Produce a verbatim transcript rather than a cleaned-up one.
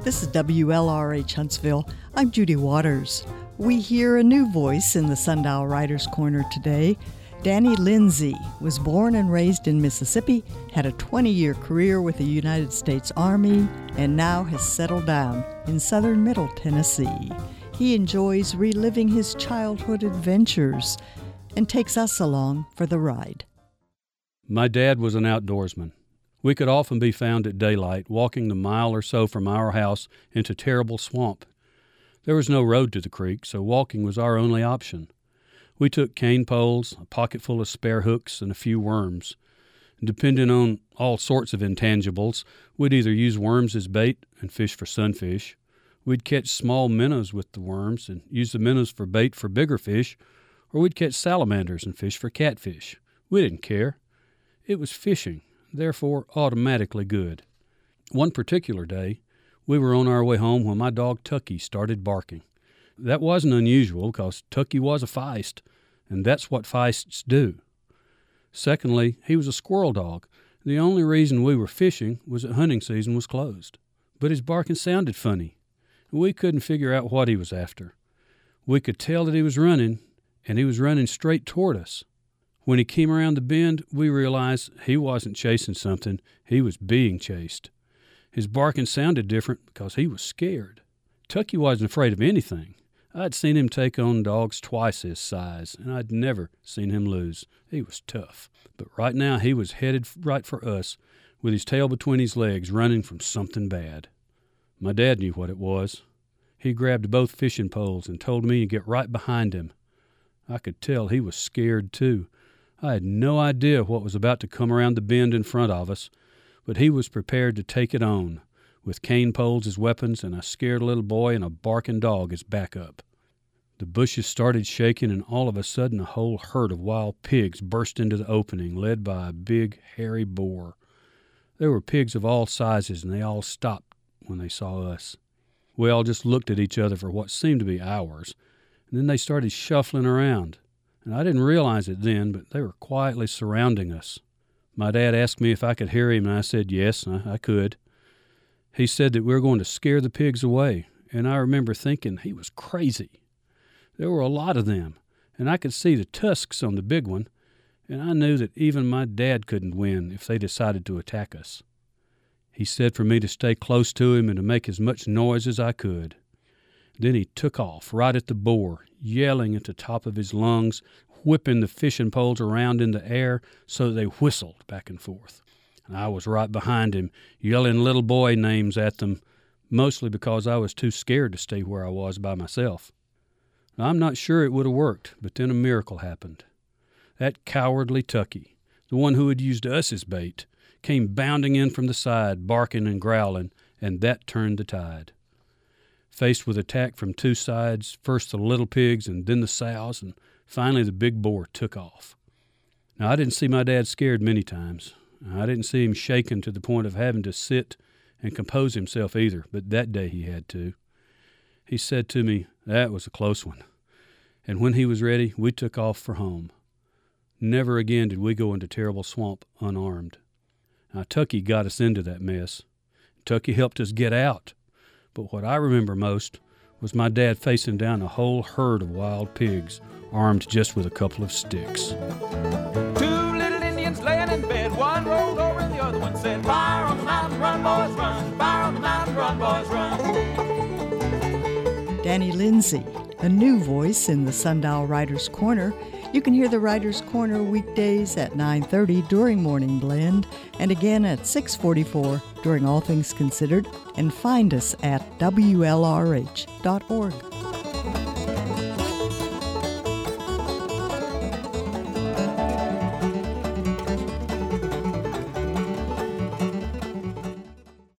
This is W L R H Huntsville. I'm Judy Waters. We hear a new voice in the Sundial Writers Corner today. Danny Lindsay was born and raised in Mississippi, had a twenty-year career with the United States Army, and now has settled down in southern Middle Tennessee. He enjoys reliving his childhood adventures and takes us along for the ride. My dad was an outdoorsman. We could often be found at daylight walking the mile or so from our house into terrible swamp. There was no road to the creek, so walking was our only option. We took cane poles, a pocket full of spare hooks, and a few worms. Depending on all sorts of intangibles, we'd either use worms as bait and fish for sunfish. We'd catch small minnows with the worms and use the minnows for bait for bigger fish, or we'd catch salamanders and fish for catfish. We didn't care. It was fishing, therefore automatically good. One particular day, we were on our way home when my dog Tucky started barking. That wasn't unusual because Tucky was a feist, and that's what feists do. Secondly, he was a squirrel dog. The only reason we were fishing was that hunting season was closed. But his barking sounded funny. We couldn't figure out what he was after. We could tell that he was running, and he was running straight toward us. When he came around the bend, we realized he wasn't chasing something, he was being chased. His barking sounded different because he was scared. Tucky wasn't afraid of anything. I'd seen him take on dogs twice his size, and I'd never seen him lose. He was tough. But right now he was headed right for us, with his tail between his legs, running from something bad. My dad knew what it was. He grabbed both fishing poles and told me to get right behind him. I could tell he was scared, too. I had no idea what was about to come around the bend in front of us, but he was prepared to take it on, with cane poles as weapons and a scared little boy and a barking dog as backup. The bushes started shaking, and all of a sudden a whole herd of wild pigs burst into the opening, led by a big, hairy boar. There were pigs of all sizes, and they all stopped when they saw us. We all just looked at each other for what seemed to be hours, and then they started shuffling around. And I didn't realize it then, but they were quietly surrounding us. My dad asked me if I could hear him, and I said yes, I, I could. He said that we were going to scare the pigs away, and I remember thinking he was crazy. There were a lot of them, and I could see the tusks on the big one, and I knew that even my dad couldn't win if they decided to attack us. He said for me to stay close to him and to make as much noise as I could. Then he took off right at the boar, yelling at the top of his lungs, whipping the fishing poles around in the air so they whistled back and forth. And I was right behind him, yelling little boy names at them, mostly because I was too scared to stay where I was by myself. Now, I'm not sure it would have worked, but then a miracle happened. That cowardly Tucky, the one who had used us as bait, came bounding in from the side, barking and growling, and that turned the tide. Faced with attack from two sides, first the little pigs and then the sows, and finally the big boar took off. Now, I didn't see my dad scared many times. I didn't see him shaken to the point of having to sit and compose himself either, but that day he had to. He said to me, "That was a close one." And when he was ready, we took off for home. Never again did we go into Terrible Swamp unarmed. Now, Tucky got us into that mess. Tucky helped us get out. But what I remember most was my dad facing down a whole herd of wild pigs, armed just with a couple of sticks. Two little Indians laying in bed, one rolled over and the other one said, "Fire on the mountain, run, boys, run. Fire on the mountain, run, boys, run." Danny Lindsay, a new voice in the Sundial Writers Corner. You can hear the Writers Corner weekdays at nine thirty during Morning Blend and again at six forty-four during All Things Considered, and find us at W L R H dot org.